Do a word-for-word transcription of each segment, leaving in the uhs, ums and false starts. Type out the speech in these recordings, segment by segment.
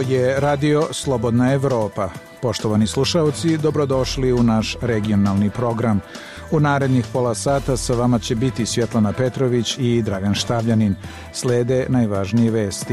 je Radio Slobodna Evropa. Poštovani slušalci, dobrodošli u naš regionalni program. U narednih pola sata sa vama će biti Svjetlana Petrović i Dragan Štavljanin. Slede najvažnije vesti.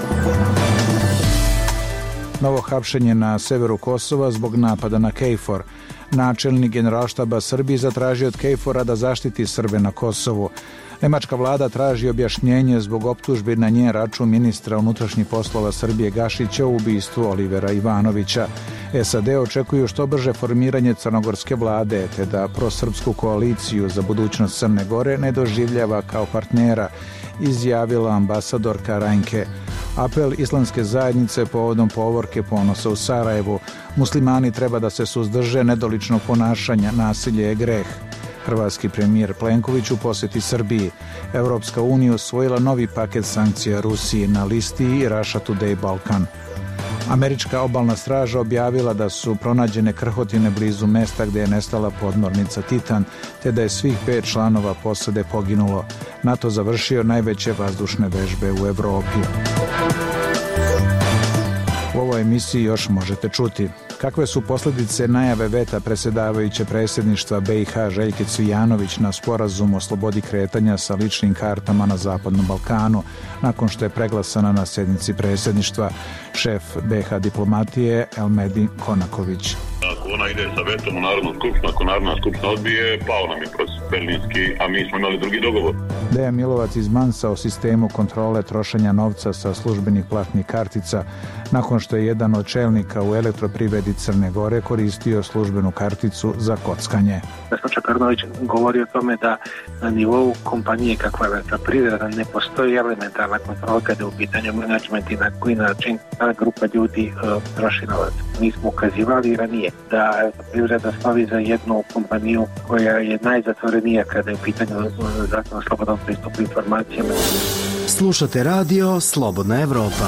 Novo hapšenje na severu Kosova zbog napada na KFOR. Načelnik Generalštaba Srbije zatražio od KFOR-a da zaštiti Srbe na Kosovu. Nemačka vlada traži objašnjenje zbog optužbi na njen račun ministra unutrašnjih poslova Srbije Gašića u ubistvu Olivera Ivanovića. S A D očekuju što brže formiranje crnogorske vlade, te da prosrpsku koaliciju za budućnost Crne Gore ne doživljava kao partnera, izjavila ambasadorka Rajnke. Apel islamske zajednice povodom povorke ponosa u Sarajevu. Muslimani treba da se suzdrže nedoličnog ponašanja, nasilje je greh. Hrvatski premijer Plenković u posjeti Srbiji. Evropska unija usvojila novi paket sankcija Rusiji na listi Russia Today Balkan. Američka obalna straža objavila da su pronađene krhotine blizu mesta gdje je nestala podmornica Titan, te da je svih pet članova posade poginulo. NATO završio najveće vazdušne vežbe u Evropi. U ovoj emisiji još možete čuti kakve su posljedice najave veta predsjedavajuće predsjedništva B i H Željke Cvijanović na sporazum o slobodi kretanja sa ličnim kartama na Zapadnom Balkanu, nakon što je preglasana na sjednici predsjedništva. Šef B i H diplomatije Elmedin Konaković. Ako ona ide sa vetom u Narodnu skupštinu, ako Narodna skupština odbije, pao nam je proces berlinski, a mi smo imali drugi dogovor. Dejan Milovac iz Mansa o sistemu kontrole trošenja novca sa službenih platnih kartica, nakon što je jedan od čelnika u elektroprivredi Crne Gore koristio službenu karticu za kockanje. Vesna Čekarnović govori o tome da na nivou kompanije kakva je elektroprivreda ne postoji elementarna kontrola kada je u pitanju menadžment i na koji način ta grupa ljudi uh, troši novac. Mi smo ukazivali i ranije da elektroprivreda slavi za jednu kompaniju koja je najzatvorenija kada je u pitanju zakon o slobodnom pristupu informacijama. Slušate radio Slobodna Evropa.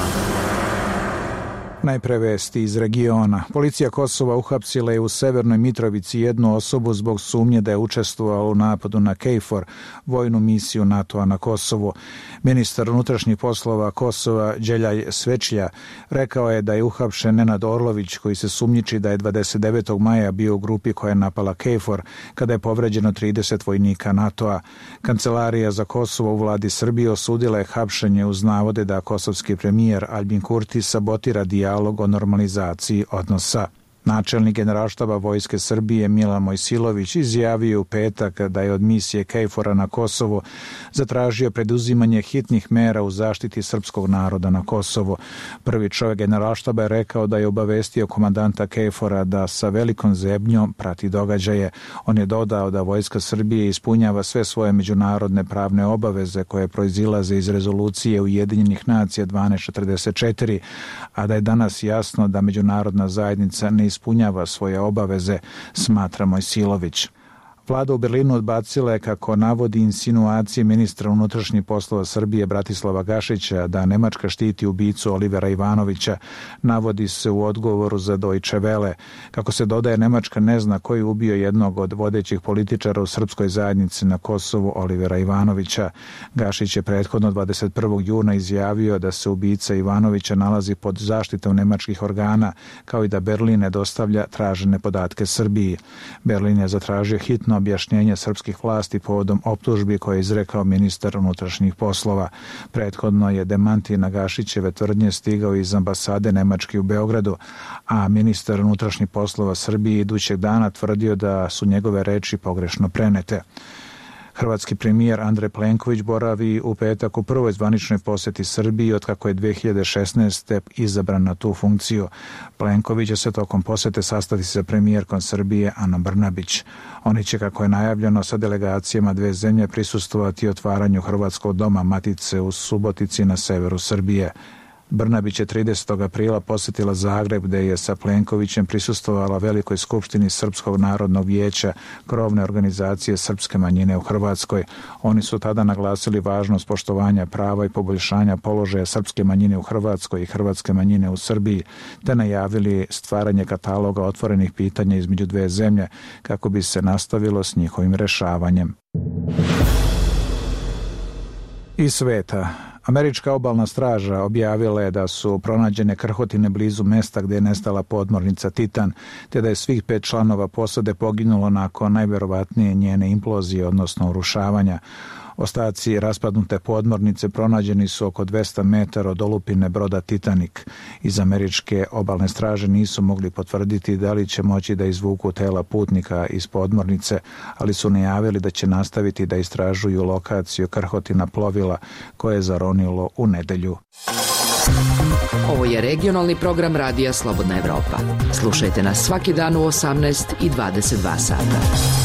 Najpre vesti iz regiona. Policija Kosova uhapsila je u Severnoj Mitrovici jednu osobu zbog sumnje da je učestvovala u napadu na KFOR, vojnu misiju NATO-a na Kosovu. Ministar unutrašnjih poslova Kosova Đeljaj Svečlja rekao je da je uhapšen Nenad Orlović, koji se sumnjiči da je dvadeset devetog maja bio u grupi koja je napala KFOR, kada je povređeno trideset vojnika NATO-a. Kancelarija za Kosovo u vladi Srbije osudila je hapšenje uz navode da kosovski premijer Aljbin Kurti sabotira dijalog o normalizaciji odnosa. Načelnik Generalštaba Vojske Srbije Milan Mojsilović izjavio u petak da je od misije KFOR-a na Kosovu zatražio preduzimanje hitnih mera u zaštiti srpskog naroda na Kosovu. Prvi čovjek Generalštaba je rekao da je obavestio komandanta KFOR-a da sa velikom zebnjom prati događaje. On je dodao da Vojska Srbije ispunjava sve svoje međunarodne pravne obaveze koje proizilaze iz rezolucije Ujedinjenih nacija dvanaest četrdeset četiri, a da je danas jasno da međunarodna zajednica ne ispunjava svoje obaveze, smatra Mojsilović. Vlada u Berlinu odbacila je, kako navodi, insinuacije ministra unutrašnjih poslova Srbije Bratislava Gašića da Nemačka štiti ubicu Olivera Ivanovića, navodi se u odgovoru za Deutsche Welle. Kako se dodaje, Nemačka ne zna ko je ubio jednog od vodećih političara u srpskoj zajednici na Kosovu, Olivera Ivanovića. Gašić je prethodno dvadeset prvog juna izjavio da se ubica Ivanovića nalazi pod zaštitom nemačkih organa, kao i da Berlin ne dostavlja tražene podatke Srbiji. Berlin je zatražio hitno objašnjenje srpskih vlasti povodom optužbi koje je izrekao ministar unutrašnjih poslova. Prethodno je demanti na Gašićeve tvrdnje stigao iz ambasade Nemačke u Beogradu, a ministar unutrašnjih poslova Srbije idućeg dana tvrdio da su njegove reči pogrešno prenete. Hrvatski premijer Andrej Plenković boravi u petak u prvoj zvaničnoj posjeti Srbiji otkako je dve hiljade šesnaeste. izabran na tu funkciju. Plenković će se tokom posjete sastati sa premijerkom Srbije Anom Brnabić. Oni će, kako je najavljeno, sa delegacijama dve zemlje prisustvovati otvaranju Hrvatskog doma Matice u Subotici na severu Srbije. Brnabić je tridesetog aprila posjetila Zagreb, gde je sa Plenkovićem prisustvovala velikoj skupštini Srpskog narodnog vijeća, krovne organizacije srpske manjine u Hrvatskoj. Oni su tada naglasili važnost poštovanja prava i poboljšanja položaja srpske manjine u Hrvatskoj i hrvatske manjine u Srbiji, te najavili stvaranje kataloga otvorenih pitanja između dve zemlje kako bi se nastavilo s njihovim rešavanjem. Iz sveta. Američka obalna straža objavila je da su pronađene krhotine blizu mesta gdje je nestala podmornica Titan, te da je svih pet članova posade poginulo nakon najvjerovatnije njene implozije, odnosno urušavanja. Ostaci raspadnute podmornice pronađeni su oko dvesta metara od olupine broda Titanic. Iz američke obalne straže nisu mogli potvrditi da li će moći da izvuku tela putnika iz podmornice, ali su najavili da će nastaviti da istražuju lokaciju krhotina plovila koje je zaronilo u nedelju. Ovo je regionalni program Radija Slobodna Evropa. Slušajte nas svaki dan u osamnaest i dvadeset dva sata.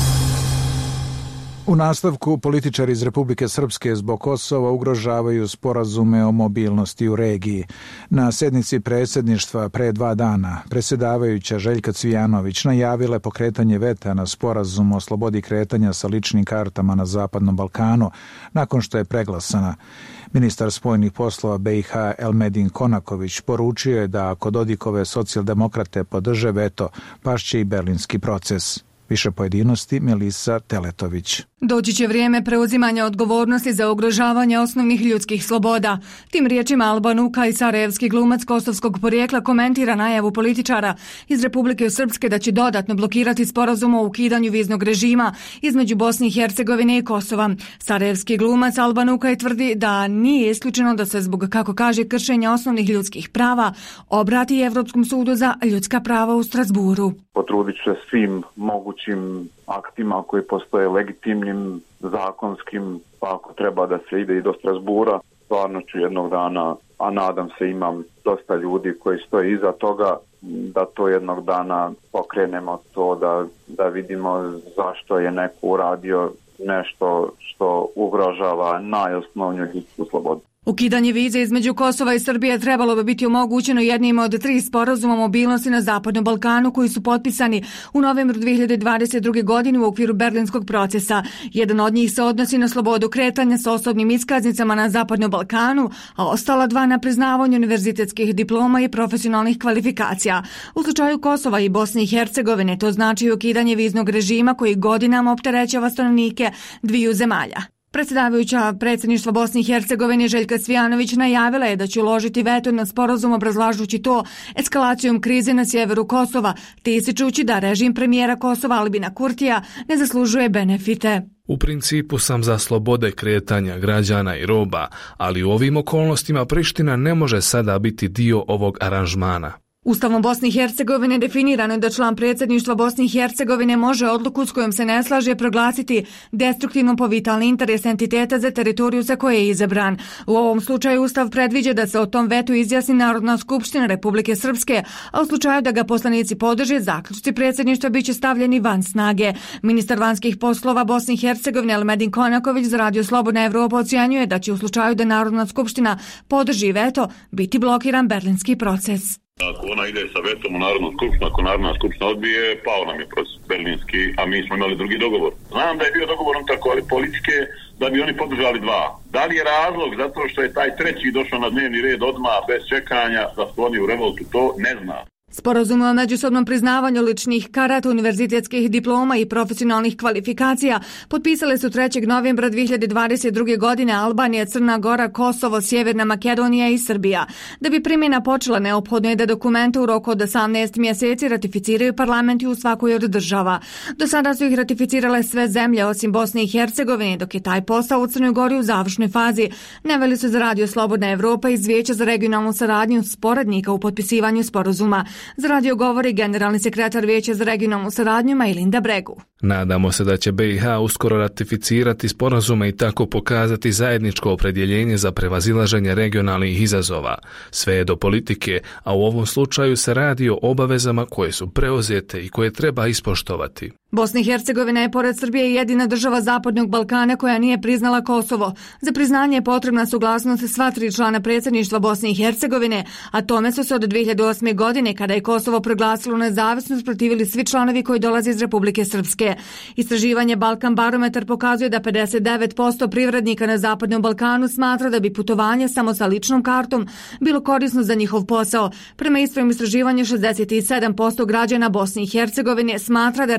U nastavku, političari iz Republike Srpske zbog Kosova ugrožavaju sporazume o mobilnosti u regiji. Na sednici predsjedništva pre dva dana predsjedavajuća Željka Cvijanović najavila je pokretanje veta na sporazum o slobodi kretanja sa ličnim kartama na Zapadnom Balkanu nakon što je preglasana. Ministar spoljnih poslova B i H Elmedin Konaković poručio je da ako Dodikove socijaldemokrate podrže veto, pašće i berlinski proces. Više pojedinosti Melisa Teletović. Doći će vrijeme preuzimanja odgovornosti za ugrožavanje osnovnih ljudskih sloboda. Tim riječima Alban Ukaj, sarajevski glumac kosovskog porijekla, komentira najavu političara iz Republike Srpske da će dodatno blokirati sporazum o ukidanju viznog režima između Bosne i Hercegovine i Kosova. Sarajevski glumac Alban Ukaj tvrdi da nije isključeno da se zbog, kako kaže, kršenja osnovnih ljudskih prava obrati Evropskom sudu za ljudska prava u Strasburu. Potrudit ću se svim mogućim aktima koji postoje legitimnim, zakonskim, pa ako treba da se ide i do Strasbura, stvarno ću jednog dana, a nadam se imam dosta ljudi koji stoje iza toga, da to jednog dana pokrenemo to, da, da vidimo zašto je neko uradio nešto što ugrožava najosnovniju ljudsku slobodu. Ukidanje vize između Kosova i Srbije trebalo bi biti omogućeno jednim od tri sporazuma o mobilnosti na Zapadnom Balkanu koji su potpisani u novembru dve hiljade dvadeset druge. godine u okviru berlinskog procesa. Jedan od njih se odnosi na slobodu kretanja sa osobnim iskaznicama na Zapadnom Balkanu, a ostala dva na priznavanju univerzitetskih diploma i profesionalnih kvalifikacija. U slučaju Kosova i Bosne i Hercegovine to znači ukidanje viznog režima koji godinama opterećava stanovnike dviju zemalja. Predsjedavajuća predsjedništva Bosne i Hercegovine Željka Cvijanović najavila je da će uložiti veto na sporazum obrazlažući to eskalacijom krize na sjeveru Kosova, te ističući da režim premijera Kosova Albina Kurtija ne zaslužuje benefite. U principu sam za slobode kretanja građana i roba, ali u ovim okolnostima Priština ne može sada biti dio ovog aranžmana. Ustavom Bosne i Hercegovine definirano je da član predsjedništva Bosne i Hercegovine može odluku s kojom se ne slaže proglasiti destruktivnom po vitalni interes entiteta za teritoriju za koje je izabran. U ovom slučaju Ustav predviđa da se o tom vetu izjasni Narodna skupština Republike Srpske, a u slučaju da ga poslanici podrže, zaključci predsjedništva biće stavljeni van snage. Ministar vanjskih poslova Bosne i Hercegovine Elmedin Konaković za Radio Slobodna Evropa ocjenjuje da će u slučaju da Narodna skupština podrži veto biti blokiran berlinski proces. Ako ona ide sa vetom u Narodnu skupštinu, ako Narodna skupština odbije, pao nam je proces berlinski, a mi smo imali drugi dogovor. Znam da je bio dogovor tako, ali političke, da bi oni podržali dva. Da li je razlog zato što je taj treći došao na dnevni red odmah, bez čekanja, da skloni u revoltu, to ne znam. Sporazum o međusobnom priznavanju ličnih karata, univerzitetskih diploma i profesionalnih kvalifikacija potpisale su trećeg novembra dve hiljade dvadeset druge. godine Albanija, Crna Gora, Kosovo, Sjeverna Makedonija i Srbija. Da bi primjena počela, neophodno je da dokumente u roku od osamnaest mjeseci ratificiraju parlamenti u svakoj od država. Do sada su ih ratificirale sve zemlje osim Bosne i Hercegovine, dok je taj posao u Crnoj Gori u završnoj fazi. Naveli su za Radio Slobodna Evropa iz Vijeća za regionalnu saradnju sporednika u potpisivanju sporazuma. Za radio govori generalni sekretar Vijeća za regionalnu saradnju Majlinda Bregu. Nadamo se da će B i H uskoro ratificirati sporazume i tako pokazati zajedničko opredjeljenje za prevazilaženje regionalnih izazova. Sve je do politike, a u ovom slučaju se radi o obavezama koje su preuzete i koje treba ispoštovati. Bosna i Hercegovina je pored Srbije jedina država Zapadnog Balkana koja nije priznala Kosovo. Za priznanje je potrebna suglasnost sva tri člana predsjedništva Bosne i Hercegovine, a tome su se od dve hiljade osme. godine, kada je Kosovo proglasilo nezavisnost, protivili svi članovi koji dolaze iz Republike Srpske. Istraživanje Balkan barometar pokazuje da pedeset devet posto privrednika na Zapadnom Balkanu smatra da bi putovanje samo sa ličnom kartom bilo korisno za njihov posao. Prema istom istraživanju šezdeset sedam posto građana Bosne i Hercegovine smatra da regionalna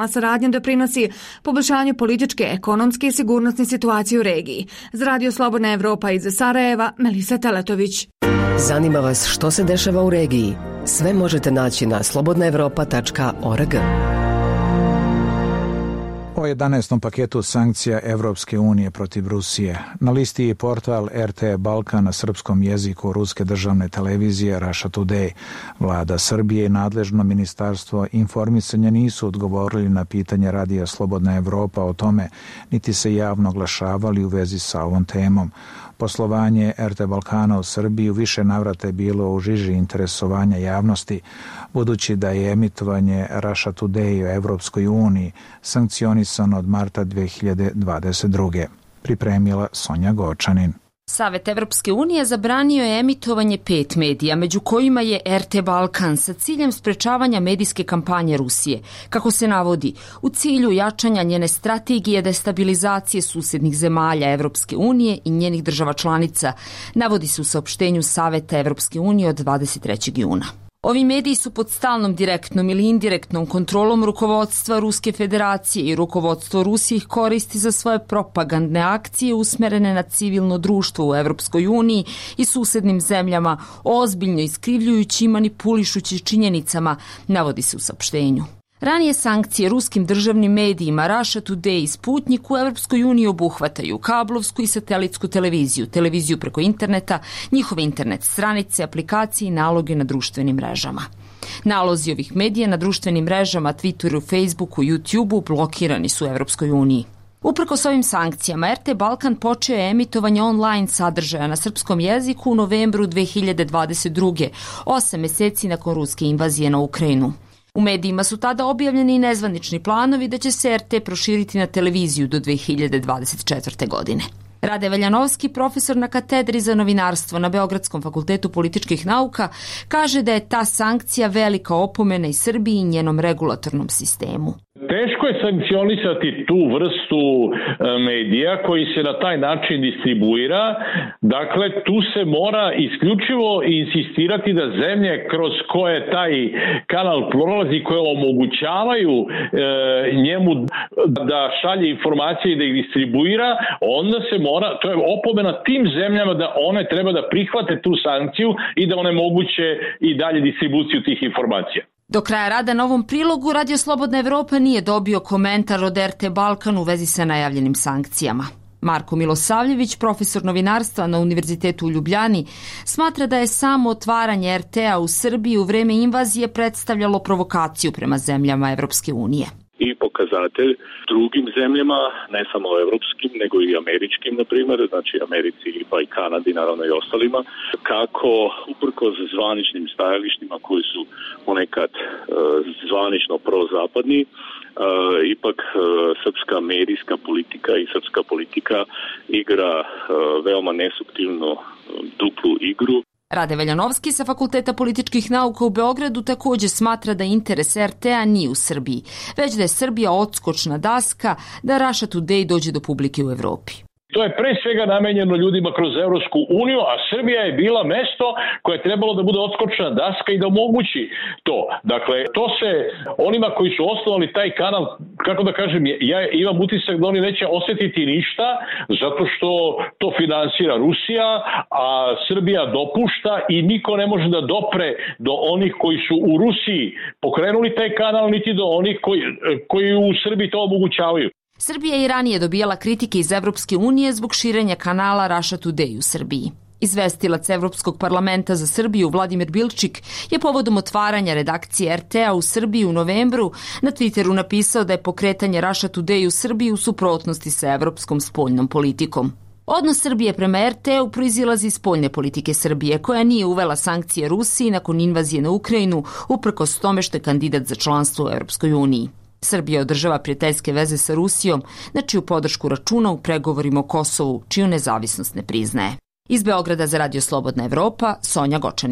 regionalna saradnja doprinosi poboljšanju političke, ekonomske i sigurnosne situacije u regiji. Za Radio Slobodna Evropa iz Sarajeva, Melisa Teletović. Zanima vas što se dešava u regiji? Sve možete naći na slobodna evropa tačka org. O jedanaestom paketu sankcija Evropske unije protiv Rusije. Na listi je portal R T Balkan na srpskom jeziku ruske državne televizije Russia Today. Vlada Srbije i nadležno ministarstvo informisanja nisu odgovorili na pitanje Radija Slobodna Evropa o tome, niti se javno oglašavali u vezi sa ovom temom. Poslovanje R T Balkana u Srbiji u više navrata je bilo u žiži interesovanja javnosti, budući da je emitovanje Russia Today u Evropskoj uniji sankcionisano od marta dve hiljade dvadeset druge. Pripremila Sonja Gočanin. Savet Evropske unije zabranio je emitovanje pet medija, među kojima je R T Balkan, sa ciljem sprečavanja medijske kampanje Rusije, kako se navodi, u cilju jačanja njene strategije destabilizacije susednih zemalja Evropske unije i njenih država članica, navodi se u saopštenju Saveta Evropske unije od dvadeset trećeg juna. Ovi mediji su pod stalnom direktnom ili indirektnom kontrolom rukovodstva Ruske federacije i rukovodstvo Rusije ih koristi za svoje propagandne akcije usmerene na civilno društvo u Evropskoj uniji i susednim zemljama, ozbiljno iskrivljujući i manipulišući činjenicama, navodi se u saopštenju. Ranije sankcije ruskim državnim medijima Russia Today i Sputnik u Evropskoj uniji obuhvataju kablovsku i satelitsku televiziju, televiziju preko interneta, njihove internet stranice, aplikacije i naloge na društvenim mrežama. Nalozi ovih medija na društvenim mrežama, Twitteru, Facebooku, YouTubeu blokirani su u Evropskoj uniji. Uprkos ovim sankcijama, R T Balkan počeo je emitovanje online sadržaja na srpskom jeziku u novembru dve hiljade dvadeset druge, osam meseci nakon ruske invazije na Ukrajinu. U medijima su tada objavljeni i nezvanični planovi da će se R T proširiti na televiziju do dve hiljade dvadeset četvrte. godine. Rade Veljanovski, profesor na katedri za novinarstvo na Beogradskom fakultetu političkih nauka, kaže da je ta sankcija velika opomena i Srbiji i njenom regulatornom sistemu. Teško je sankcionisati tu vrstu medija koji se na taj način distribuira. Dakle, tu se mora isključivo insistirati da zemlje kroz koje taj kanal prolazi, koje omogućavaju e, njemu da šalje informacije i da ih distribuira, onda se mora, to je opomena tim zemljama da one treba da prihvate tu sankciju i da onemoguće i dalje distribuciju tih informacija. Do kraja rada na ovom prilogu Radio Slobodna Evropa nije dobio komentar od R T Balkan u vezi sa najavljenim sankcijama. Marko Milosavljević, profesor novinarstva na Univerzitetu u Ljubljani, smatra da je samo otvaranje R T-a u Srbiji u vreme invazije predstavljalo provokaciju prema zemljama Evropske unije. I pokazatelj drugim zemljama, ne samo evropskim, nego i američkim, na primjer, znači Americi pa i Kanadi, naravno i ostalima, kako uprkos zvaničnim stajalištima koji su ponekad e, zvanično prozapadni, e, ipak e, srpska medijska politika i srpska politika igra e, veoma nesuptilno e, duplu igru. Rade Veljanovski sa Fakulteta političkih nauka u Beogradu također smatra da interes R T-a nije u Srbiji, već da je Srbija odskočna daska da Russia Today dođe do publike u Evropi. To je pre svega namenjeno ljudima kroz Evropsku uniju, a Srbija je bila mesto koje je trebalo da bude odskočna daska i da omogući to. Dakle, to se onima koji su osnovali taj kanal, kako da kažem, ja imam utisak da oni neće osetiti ništa, zato što to finansira Rusija, a Srbija dopušta i niko ne može da dopre do onih koji su u Rusiji pokrenuli taj kanal, niti do onih koji, koji u Srbiji to omogućavaju. Srbija je i ranije dobijala kritike iz Evropske unije zbog širenja kanala Russia Today u Srbiji. Izvestilac Evropskog parlamenta za Srbiju Vladimir Bilčik je povodom otvaranja redakcije R T-a u Srbiji u novembru na Twitteru napisao da je pokretanje Russia Today u Srbiji u suprotnosti sa evropskom spoljnom politikom. Odnos Srbije prema R T-u proizilazi iz spoljne politike Srbije, koja nije uvela sankcije Rusiji nakon invazije na Ukrajinu, uprkos tome što je kandidat za članstvo u Evropskoj uniji. Srbija održava prijateljske veze sa Rusijom, na čiju podršku računa u pregovorima o Kosovu, čiju nezavisnost ne priznaje. Iz Beograda za Radio Slobodna Evropa, Sonja Gočanin.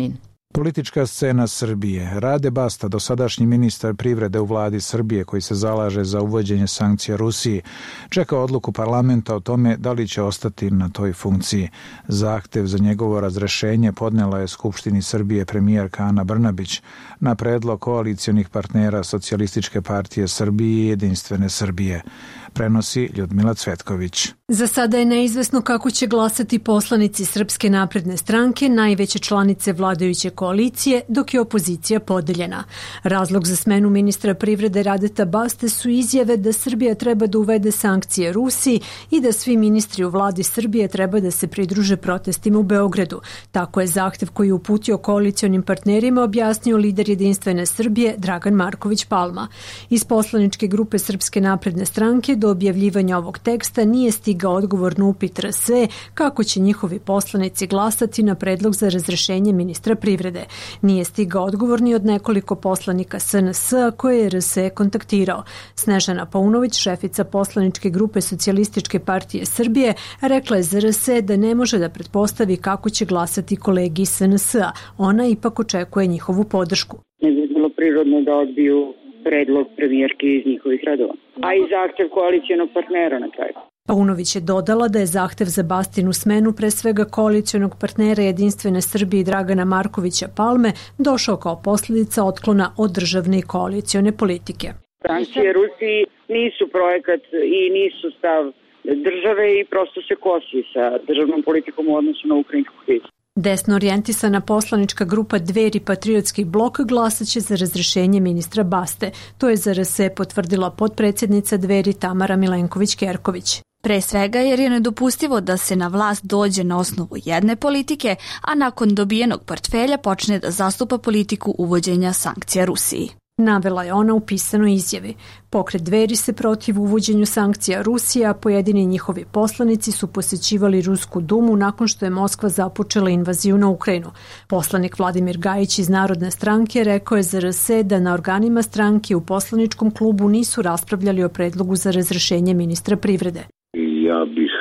Politička scena Srbije. Rade Basta, dosadašnji ministar privrede u vladi Srbije koji se zalaže za uvođenje sankcija Rusiji, čeka odluku parlamenta o tome da li će ostati na toj funkciji. Zahtev za njegovo razrešenje podnela je Skupštini Srbije premijerka Ana Brnabić na predlog koalicionih partnera Socijalističke partije Srbije i Jedinstvene Srbije. Prenosi Ljudmila Cvetković. Za sada je neizvesno kako će glasati poslanici Srpske napredne stranke, najveće članice vladajuće koalicije, dok je opozicija podeljena. Razlog za smenu ministra privrede Radeta Baste su izjave da Srbija treba da uvede sankcije Rusiji i da svi ministri u vladi Srbije treba da se pridruže protestima u Beogradu. Tako je zahtev koji je uputio koalicionim partnerima objasnio lider Jedinstvene Srbije Dragan Marković Palma. Iz poslaničke grupe Srpske napredne stranke do objavljivanja ovog teksta nije stigao odgovor na upit R S E kako će njihovi poslanici glasati na predlog za razrešenje ministra privrede. Nije stigao odgovor ni od nekoliko poslanika S N S koje je R S E kontaktirao. Snežana Paunović, šefica poslaničke grupe Socijalističke partije Srbije, rekla je za R S E da ne može da pretpostavi kako će glasati kolegi iz S N S-a. Ona ipak očekuje njihovu podršku. Ne bi bilo prirodno da odbiju predlog premijerke iz njihovih redova, a i zahtev koalicijonog partnera na kraju. Paunović je dodala da je zahtev za Bastinu smenu pre svega koalicijonog partnera Jedinstvene Srbije Dragana Markovića Palme došao kao posljedica otklona od državne i koalicijone politike. Sankcije Rusiji nisu projekat i nisu stav države i prosto se kosi sa državnom politikom u odnosu na ukrajinsku krizu. Desno orijentisana poslanička grupa Dveri Patriotski blok glasaće za razrešenje ministra Baste. To je za R S E potvrdila potpredsjednica Dveri Tamara Milenković-Kerković. Pre svega jer je nedopustivo da se na vlast dođe na osnovu jedne politike, a nakon dobijenog portfelja počne da zastupa politiku uvođenja sankcija Rusiji. Navela je ona u pisanoj izjavi. Pokret Dveri se protiv uvođenju sankcija Rusije, a pojedini njihovi poslanici su posjećivali Rusku dumu nakon što je Moskva započela invaziju na Ukrajinu. Poslanik Vladimir Gajić iz Narodne stranke rekao je za R S E da na organima stranke u poslaničkom klubu nisu raspravljali o predlogu za razrešenje ministra privrede. Ja bih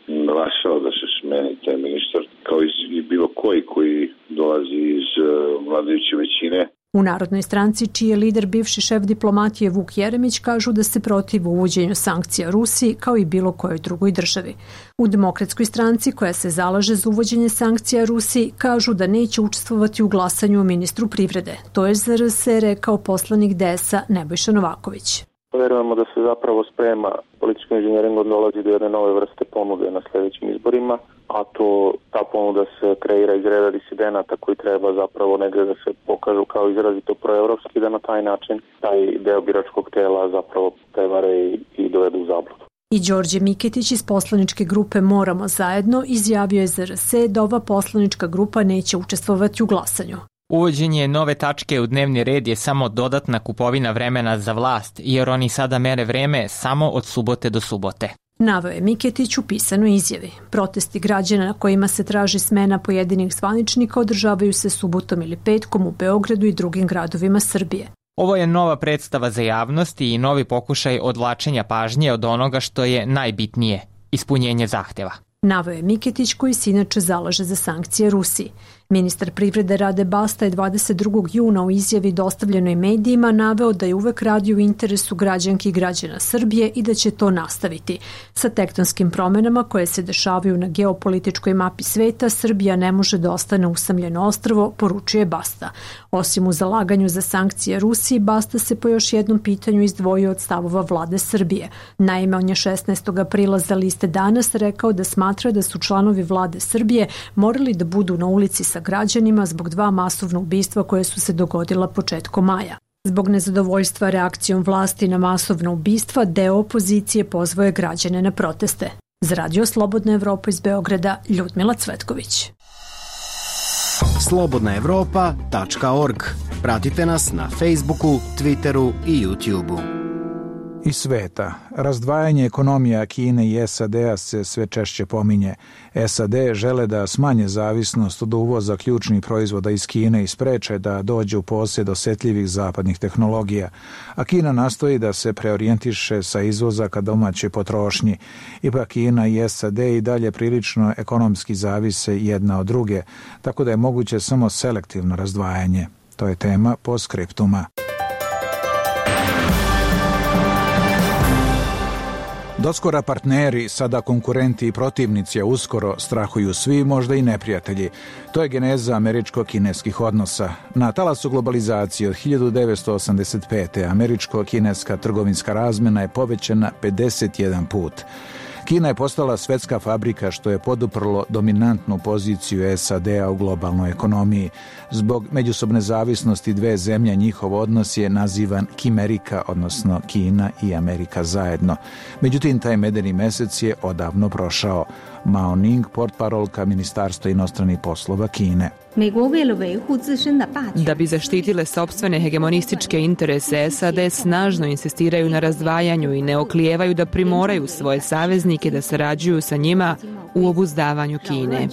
glasao da se smeni taj ministar kao i bilo koji koji dolazi iz vladajuće većine. U Narodnoj stranci, čiji je lider bivši šef diplomatije Vuk Jeremić, kažu da se protiv uvođenju sankcija Rusiji kao i bilo kojoj drugoj državi. U Demokratskoj stranci, koja se zalaže za uvođenje sankcija Rusiji, kažu da neće učestvovati u glasanju o ministru privrede. To je za R S E rekao poslanik D S A Nebojša Novaković. Verujemo da se zapravo sprema političkim inženjeringom dolazi do jedne nove vrste ponude na sljedećim izborima, a to ta ponuda se kreira iz reda disidenata koji treba zapravo negdje da se pokažu kao izrazito proevropski, da na taj način taj deo biračkog tela zapravo prevare i, i dovedu u zabludu. I Đorđe Miketić iz poslaničke grupe Moramo zajedno izjavio je za R S E da ova poslanička grupa neće učestvovati u glasanju. Uvođenje nove tačke u dnevni red je samo dodatna kupovina vremena za vlast, jer oni sada mere vreme samo od subote do subote. Naveo je Miketić u pisanoj izjavi. Protesti građana na kojima se traži smena pojedinih zvaničnika održavaju se subotom ili petkom u Beogradu i drugim gradovima Srbije. Ovo je nova predstava za javnost i novi pokušaj odvlačenja pažnje od onoga što je najbitnije – ispunjenje zahteva. Naveo je Miketić koji se inače zalaže za sankcije Rusiji. Ministar privrede Rade Basta je dvadeset drugog juna u izjavi dostavljenoj medijima naveo da je uvek radio u interesu građanki i građana Srbije i da će to nastaviti. Sa tektonskim promenama koje se dešavaju na geopolitičkoj mapi sveta, Srbija ne može da ostane usamljeno ostrvo, poručuje Basta. Osim u zalaganju za sankcije Rusiji, Basta se po još jednom pitanju izdvojio od stavova vlade Srbije. Naime, on je šesnaestog aprila za liste Danas rekao da smatra da su članovi vlade Srbije morali da budu na ulici sa građanima zbog dva masovna ubistva koje su se dogodila početkom maja. Zbog nezadovoljstva reakcijom vlasti na masovna ubistva, deo opozicije pozvao je građane na proteste. Za Radio Slobodna Evropa iz Beograda, Ljudmila Cvetković. slobodna evropa tačka org. Pratite nas na Facebooku, Twitteru i YouTubeu. i sveta. Razdvajanje ekonomija Kine i S A D-a se sve češće pominje. S A D žele da smanje zavisnost od uvoza ključnih proizvoda iz Kine i spreče da dođe u posjed osetljivih zapadnih tehnologija, a Kina nastoji da se preorijentiše sa izvoza ka domaćoj potrošnji. Ipak Kina i S A D i dalje prilično ekonomski zavise jedna od druge, tako da je moguće samo selektivno razdvajanje. To je tema postskriptuma. Doskora partneri, sada konkurenti i protivnici, a uskoro strahuju svi, možda i neprijatelji. To je geneza američko-kineskih odnosa. Na talasu globalizacije od hiljadu devetsto osamdeset pete. američko-kineska trgovinska razmjena je povećana pedeset jedan put. Kina je postala svetska fabrika što je poduprlo dominantnu poziciju S A D-a u globalnoj ekonomiji. Zbog međusobne zavisnosti dve zemlje njihov odnos je nazivan Kimerika, odnosno Kina i Amerika zajedno. Međutim, taj medeni mesec je odavno prošao. Mao Ning, portparolka Ministarstva inostranih poslova Kine. Da bi zaštitile sopstvene hegemonističke interese, S A D snažno insistiraju na razdvajanju i ne oklijevaju da primoraju svoje saveznike da sarađuju sa njima u obuzdavanju Kine.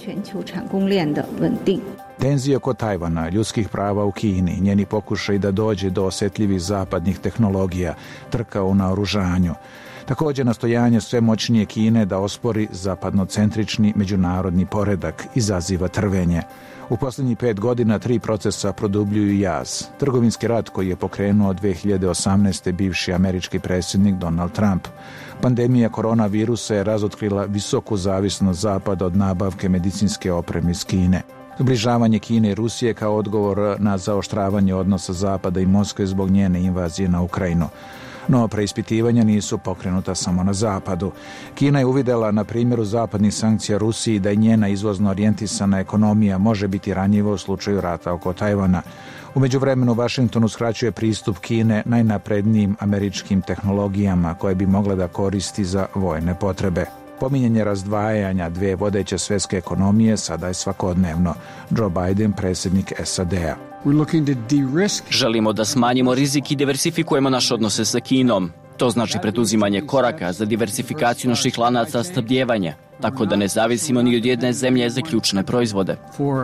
Tenzije oko Tajvana, ljudskih prava u Kini, njeni pokušaj da dođe do osetljivih zapadnih tehnologija, trka u naoružanju. Također nastojanje sve moćnije Kine da ospori zapadnocentrični međunarodni poredak izaziva trvenje. U posljednjih pet godina tri procesa produbljuju jaz. Trgovinski rat koji je pokrenuo dve hiljade osamnaeste. bivši američki predsjednik Donald Trump. Pandemija koronavirusa je razotkrila visoku zavisnost Zapada od nabavke medicinske opreme iz Kine. Zbližavanje Kine i Rusije kao odgovor na zaoštravanje odnosa Zapada i Moskve zbog njene invazije na Ukrajinu. No, preispitivanja nisu pokrenuta samo na Zapadu. Kina je uvidela na primjeru zapadnih sankcija Rusiji da i njena izvozno orijentisana ekonomija može biti ranjiva u slučaju rata oko Tajvana. U međuvremenu Vašington uskraćuje pristup Kine najnaprednijim američkim tehnologijama koje bi mogle da koristi za vojne potrebe. Pominjanje razdvajanja dve vodeće svjetske ekonomije sada je svakodnevno. Joe Biden, predsjednik S A D-a. Želimo da smanjimo rizik i diversifikujemo naše odnose sa Kinom. To znači preduzimanje koraka za diversifikaciju naših lanaca snabdijevanja, tako da ne zavisimo ni od jedne zemlje za ključne proizvode.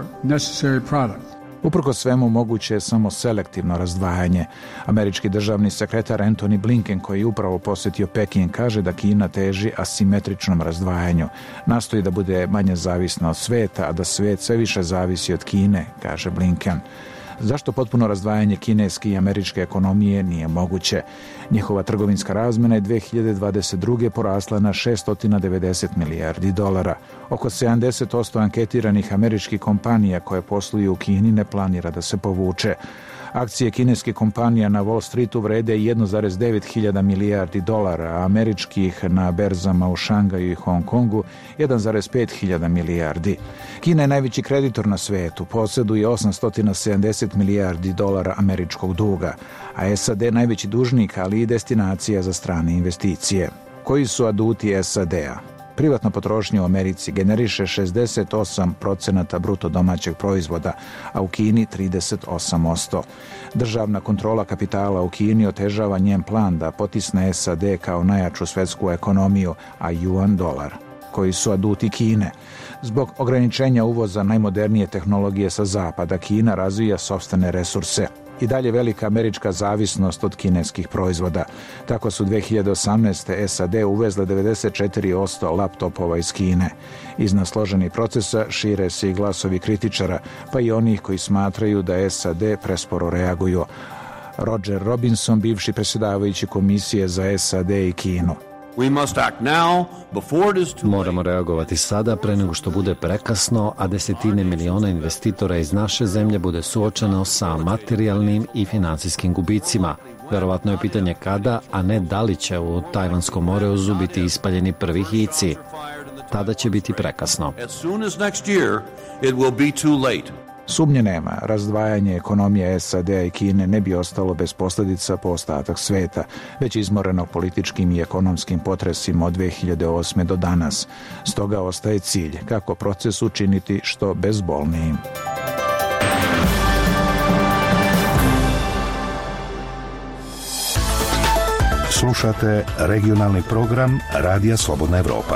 Uprkos svemu moguće je samo selektivno razdvajanje. Američki državni sekretar Antony Blinken, koji je upravo posjetio Peking, kaže da Kina teži asimetričnom razdvajanju. Nastoji da bude manje zavisna od sveta, a da svet sve više zavisi od Kine, kaže Blinken. Zašto potpuno razdvajanje kineske i američke ekonomije nije moguće? Njihova trgovinska razmjena je dve hiljade dvadeset druge. porasla na šesto devedeset milijardi dolara. Oko sedamdeset posto anketiranih američkih kompanija koje posluju u Kini ne planira da se povuče. Akcije kineskih kompanija na Wall Streetu vrede jedan zarez devet hiljada milijardi dolara, a američkih na berzama u Šangaju i Hong Kongu jedan zarez pet hiljada milijardi. Kina je najveći kreditor na svetu, posjeduje osamsto sedamdeset milijardi dolara američkog duga, a S A D najveći dužnik, ali i destinacija za strane investicije. Koji su aduti S A D-a? Privatna potrošnja u Americi generiše šezdeset osam procenata bruto domaćeg proizvoda, a u Kini trideset osam posto. Državna kontrola kapitala u Kini otežava njen plan da potisne S A D kao najjaču svjetsku ekonomiju, a juan dolar. Koji su aduti Kine? Zbog ograničenja uvoza najmodernije tehnologije sa zapada, Kina razvija sopstvene resurse. I dalje velika američka zavisnost od kineskih proizvoda. Tako su dve hiljade osamnaeste. S A D uvezle devedeset četiri posto laptopova iz Kine. Iznad složenih procesa šire se i glasovi kritičara, pa i onih koji smatraju da S A D presporo reaguju. Roger Robinson, bivši predsjedavajući komisije za S A D i Kinu. Moramo reagovati sada pre nego što bude prekasno, a desetine miliona investitora iz naše zemlje bude suočeno sa materijalnim i financijskim gubicima. Verovatno je pitanje kada, a ne da li će u Tajvanskom moreuzu biti ispaljeni prvi hici. Tada će biti prekasno. Sumnje nema, razdvajanje ekonomije S A D-a i Kine ne bi ostalo bez posljedica po ostatak sveta, već izmoreno političkim i ekonomskim potresima od dve hiljade osme. do danas. Stoga ostaje cilj kako proces učiniti što bezbolnijim. Slušate regionalni program Radija Slobodna Evropa.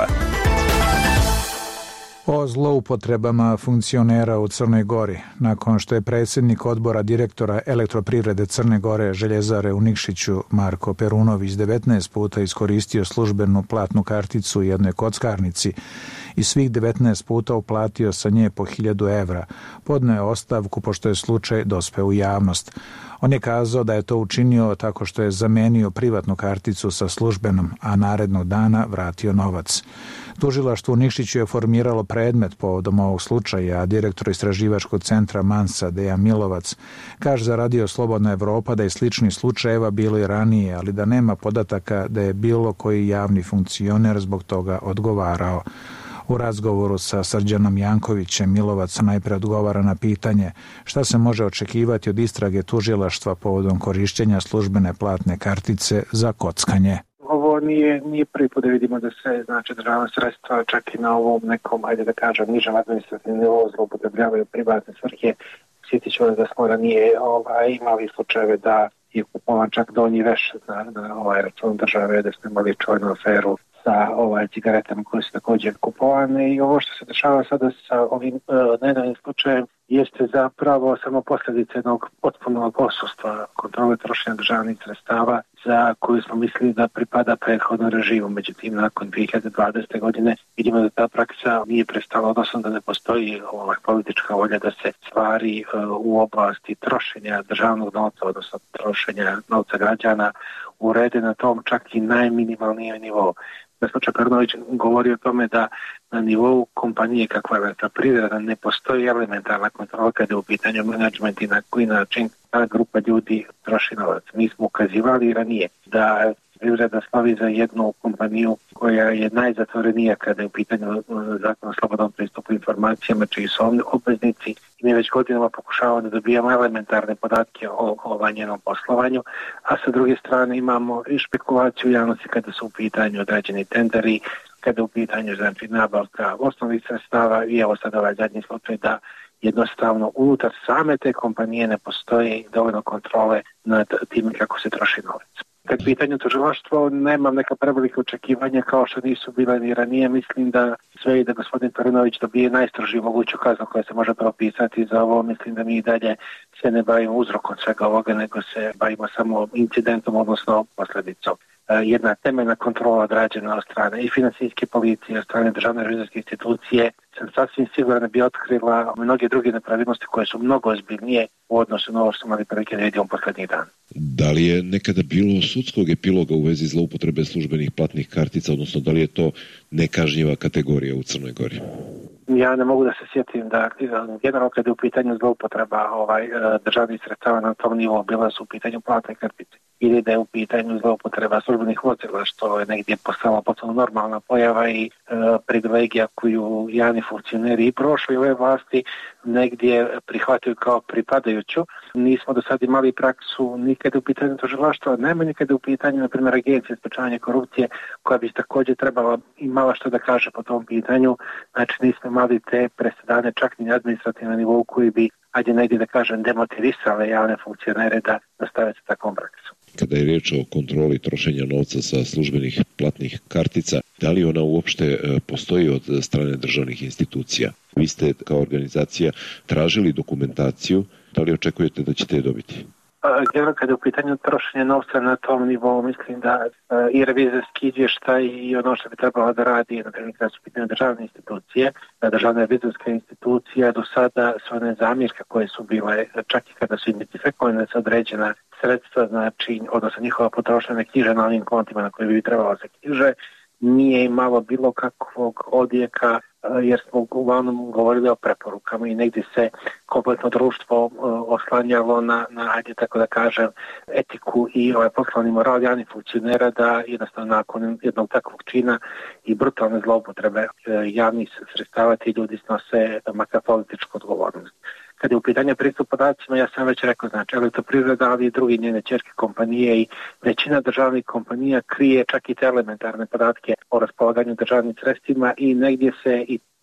O zloupotrebama funkcionera u Crnoj Gori. Nakon što je predsjednik odbora direktora Elektroprivrede Crne Gore Željezare u Nikšiću Marko Perunović devetnaest puta iskoristio službenu platnu karticu u jednoj kockarnici i svih devetnaest puta uplatio sa nje po hiljadu evra, podneo je ostavku pošto je slučaj dospeo u javnost. On je kazao da je to učinio tako što je zamenio privatnu karticu sa službenom, a narednog dana vratio novac. Tužilaštvo u Nikšiću je formiralo predmet povodom ovog slučaja, a direktor istraživačkog centra Mansa Dejan Milovac kaže za Radio Slobodna Evropa da je sličnih slučajeva bilo i ranije, ali da nema podataka da je bilo koji javni funkcioner zbog toga odgovarao. U razgovoru sa Srđanom Jankovićem Milovac najpre odgovara na pitanje šta se može očekivati od istrage tužilaštva povodom korišćenja službene platne kartice za kockanje. Ovo nije, nije prvi put da vidimo da se znači, državna sredstva čak i na ovom nekom, ajde da kažem, nižem administrativnom nivou zloupotrebljavaju privatne svrhe. Sjetit ću da smo ranije ovaj, imali slučajeve da je kupovan čak donji veš na, na ovaj račun države, da smo imali čojnu aferu sa ovaj, cigaretama koje su također kupovane i ovo što se dešava sada sa ovim uh, nedavnim slučajem jeste zapravo samo posljedica jednog potpunog odsustva kontrole trošenja državnih sredstava za koju smo mislili da pripada prethodnom režimu. Međutim, nakon dvije hiljade dvadesete. godine vidimo da ta praksa nije prestala, odnosno da ne postoji ova politička volja da se stvari uh, u oblasti trošenja državnog novca, odnosno trošenja novca građana urede na tom čak i najminimalnijem nivou. Gospođa Perunović govori o tome da na nivou kompanije kakva je Elektroprivreda ne postoji elementarna kontrola kada je u pitanju menadžment i na koji način ta grupa ljudi troši novac. Mi smo ukazivali ranije da Privreda slavi za jednu kompaniju koja je najzatvorenija kada je u pitanju zakon o slobodnom pristupu informacijama, čiji su obveznici i mi već godinama pokušavamo da dobijamo elementarne podatke o, o njenom poslovanju, a sa druge strane imamo i špekulaciju u javnosti kada su u pitanju određeni tenderi, kada je u pitanju znači, nabavka osnovnih sredstava i evo sad ovaj zadnji slučaj da jednostavno unutar same te kompanije ne postoji dovoljno kontrole nad tim kako se troši novac. Kad pitanju tužilaštvo, nemam neka prevelika očekivanja kao što nisu bile ni ranije. Mislim da sve i da gospodin Perunović dobije najstrožiju moguću kaznu koja se može propisati za ovo. Mislim da mi i dalje se ne bavimo uzrokom svega ovoga, nego se bavimo samo incidentom, odnosno posljedicom. Jedna temeljna kontrola odrađena od strane i finansijske policije, od strane državne revizorske institucije, sam sasvim sigurno bi otkrila mnoge druge nepravilnosti koje su mnogo ozbiljnije u odnosu na ovo što smo imali prilike da vidimo posljednjih dana. Da li je nekada bilo sudskog epiloga u vezi zloupotrebe službenih platnih kartica, odnosno da li je to nekažnjiva kategorija u Crnoj Gori? Ja ne mogu da se sjetim da generalno kada je u pitanju zloupotreba ovaj, državnih sredstava na tom nivou bila su u pitanju platne kartice ili da je u pitanju zloupotreba službenih vozila, što je negdje postala potpuno normalna pojava i e, privilegija koju javni funkcioneri i prošli ove vlasti negdje prihvataju kao pripadajuću. Nismo do sad imali praksu nikada u pitanju tužilaštva, najmanje kada u pitanju, na primjer, Agencije za sprečavanje korupcije, koja bi također trebala imala što da kaže po tom pitanju. Znači nismo imali te presedane čak ni administrativno nivou koji bi, ajde negdje da kažem, demotivisale javne funkcionere da nastave sa takvom praksom. Kada je riječ o kontroli trošenja novca sa službenih platnih kartica, da li ona uopšte postoji od strane državnih institucija? Vi ste kao organizacija tražili dokumentaciju, da li očekujete da ćete je dobiti? Generalno kada je u pitanju trošenja novca na tom nivou, mislim da i revizorski izvještaj i ono što bi trebalo da radi, na primjer kada su u pitanju državne institucije, državna revizorska institucija do sada su one zamjerke koje su bile, čak i kada su identifikovane sa određena sredstva, znači, odnosno njihova potrošnja ne knjiže na onim kontima na koje bi trebalo se knjiže, nije imalo bilo kakvog odjeka jer smo uglavnom govorili o preporukama i negdje se kompletno društvo oslanjalo na, na ajde tako da kažem, etiku i ovaj poslovni moral javnih funkcionera da jednostavno nakon jednog takvog čina i brutalne zloupotrebe javnih sredstava ti ljudi snose makar političku odgovornost. Kad je u pitanju pristup podacima, ja sam već rekao, znači Elektroprivreda, ali i drugi njene ćerke kompanije i većina državnih kompanija krije čak i te elementarne podatke o raspolaganju državnim sredstvima i negdje se i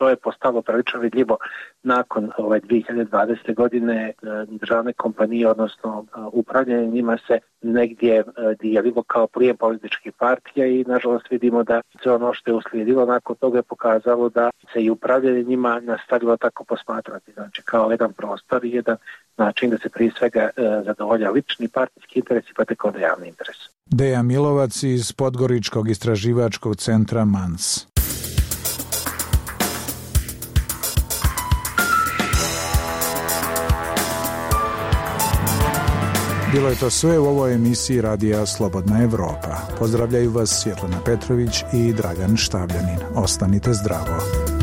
to je postalo prilično vidljivo nakon ove dvije hiljade dvadesete godine. Državne kompanije, odnosno upravljanje njima se negdje dijelilo kao plijen političkih partija i nažalost vidimo da sve ono što je uslijedilo nakon toga je pokazalo da se i upravljanje njima nastavilo tako posmatrati, znači kao jedan prostor i jedan način da se prije svega zadovolja lični partijski interes i pa tek onda javni interes. Deja Milovac iz Podgoričkog istraživačkog centra Mans. Bilo je to sve u ovoj emisiji Radija Slobodna Evropa. Pozdravljaju vas Svjetlana Petrović i Dragan Štavljanin. Ostanite zdravo.